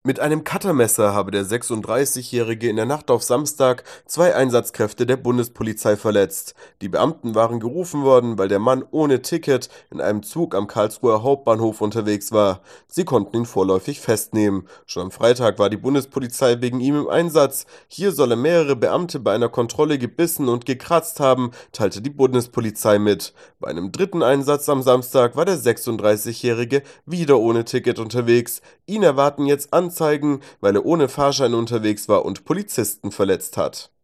Mit einem Cuttermesser habe der 36-Jährige in der Nacht auf Samstag zwei Einsatzkräfte der Bundespolizei verletzt. Die Beamten waren gerufen worden, weil der Mann ohne Ticket in einem Zug am Karlsruher Hauptbahnhof unterwegs war. Sie konnten ihn vorläufig festnehmen. Schon am Freitag war die Bundespolizei wegen ihm im Einsatz. Hier solle mehrere Beamte bei einer Kontrolle gebissen und gekratzt haben, teilte die Bundespolizei mit. Bei einem dritten Einsatz am Samstag war der 36-Jährige wieder ohne Ticket unterwegs. Ihn erwarten jetzt Anzeigen, weil er ohne Fahrschein unterwegs war und Polizisten verletzt hat.